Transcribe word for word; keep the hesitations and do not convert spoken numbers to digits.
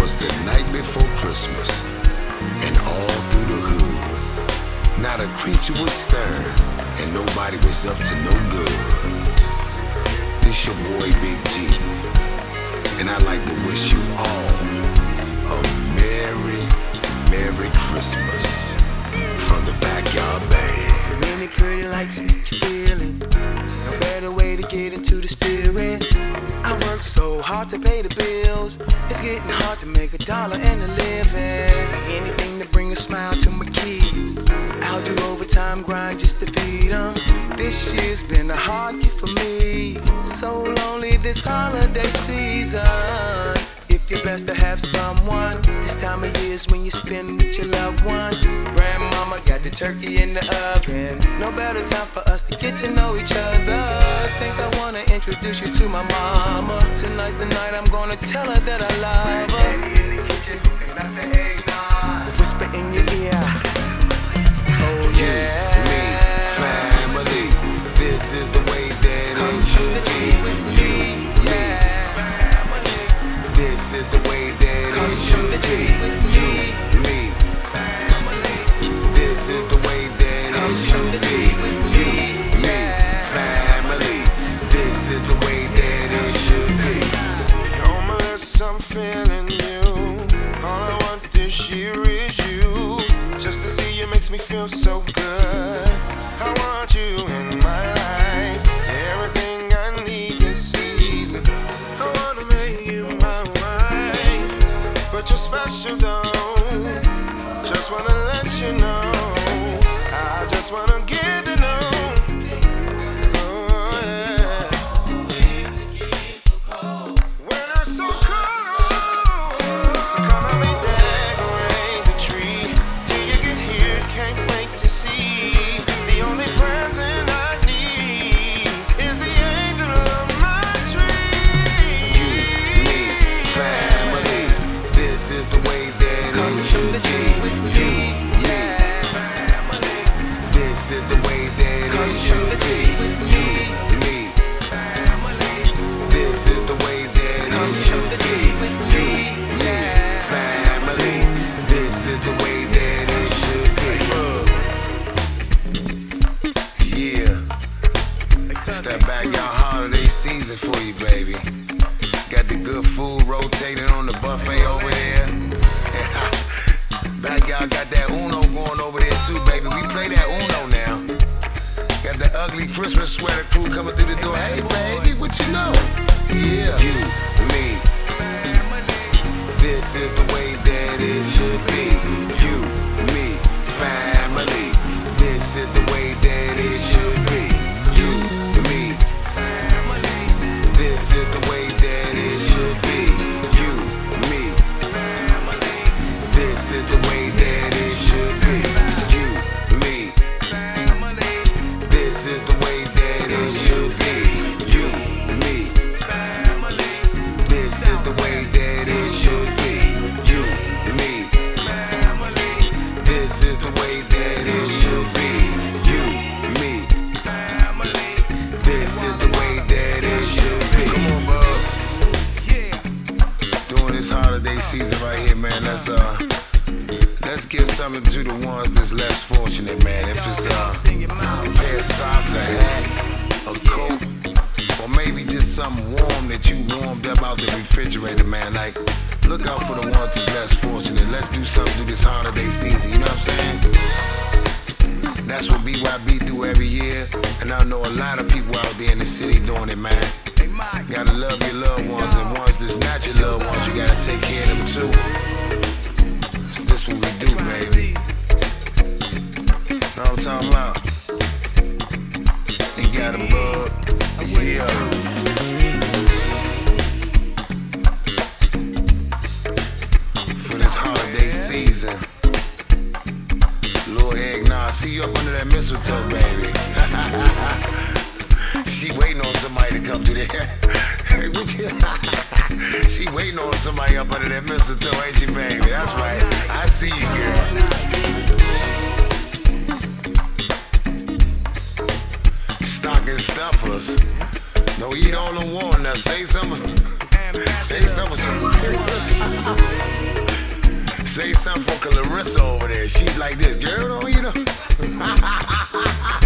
was the night before Christmas, and all through the hood, not a creature was stirring, and nobody was up to no good. This your boy Big G, and I'd like to wish you all a Merry, Merry Christmas from the Backyard Band. So many pretty lights make you feel it. No better way to get into the spirit. I work so hard to pay the bills. It's getting hard to make a dollar and a living. Anything to bring a smile to my kids. I'll do overtime grind just to feed them. This year's been a hard year for me. So lonely this holiday season. If you're blessed to have someone, this time of year's when you spend with your loved ones. Grandmama got the turkey in the oven. No better time for us to get to know each other. Think I wanna introduce you to my mama. Tonight's the night I'm gonna tell her that I love her. Daddy in the kitchen cooking up the eggnog. Whisper in your ear. Oh yeah. Me, family. This is the way that Come it should the be. tree with me. This is the way that Come it to should the be. tree with me. Me, family. This is the way that Come it to should the be. tree with me. Me, family. This is the way that it should be. Homeless, I'm feeling you. All I want this year is you. Just to see you makes me feel so good. I want you in my life. Everything I need this season. I wanna make you my wife. But you're special though. Just wanna let you know. I just wanna get to know. Oh, yeah. Winter's so cold. So come and we decorate the tree. Till you get here, can't wait to see. The only present I need is the angel of my tree. You, me, family. This is the way that Come it to should the be. tree with me. This is the way that Come it to should the be. tree with me. Me, this is the way that Come it to should the be. tree with me. Family, this is the way that it should be. Yeah, it's that backyard holiday season for you, baby. Got the good food rotating on the buffet over there. Backyard got that Uno going over there too, baby. We play that Uno now. Got the ugly Christmas sweater crew coming through the door. Hey, baby, what you know? Yeah, you, me. This is the way that it should be. You, me, family. This is the way that it should be. You, me, family. This is the way that it should be. You, me, family. This is the way that it should be. You, me, family. This is the way that it should be. You, me, family. This is the way that it should be. You, me, family. This is the way that it should be. You, me, family. This is the way that it should be. Come on, bub. During this holiday season right here, man, let's uh, let's give something to the ones that's less fortunate, man. If it's uh, a pair of socks, a hat, a coat, or maybe just something warm that you warmed up out the refrigerator, man. Like, look out for the ones that's less fortunate. Let's do something through this holiday season, you know what I'm saying? That's what B Y B do every year, and I know a lot of people out there in the city doing it, man. Gotta love your loved ones, and ones that's not your loved ones, you gotta take care of them too. This what we do, baby. Know what I'm talking about? You got a bug, yeah. For this holiday season, little eggnog, see you up under that mistletoe, baby. She waiting on somebody to come to there. She waiting on somebody up under that mistletoe, ain't she, baby? That's right. I see you, girl. Stocking stuffers. Don't eat all the walnuts. Say something. Say something. Say something for Clarissa over there. She's like this, girl, don't you know?